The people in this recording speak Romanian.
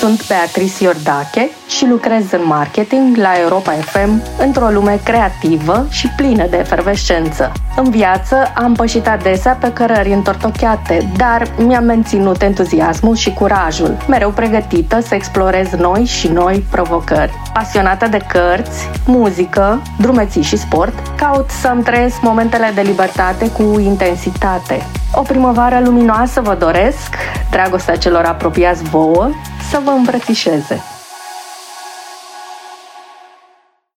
Sunt Beatrice Iordache și lucrez în marketing la Europa FM într-o lume creativă și plină de efervescență. În viață am pășit adesea pe cărări întortocheate, dar mi-am menținut entuziasmul și curajul, mereu pregătită să explorez noi provocări. Pasionată de cărți, muzică, drumeții și sport, caut să-mi trăiesc momentele de libertate cu intensitate. O primăvară luminoasă vă doresc, dragostea celor apropiați vouă să vă îmbrățișeze.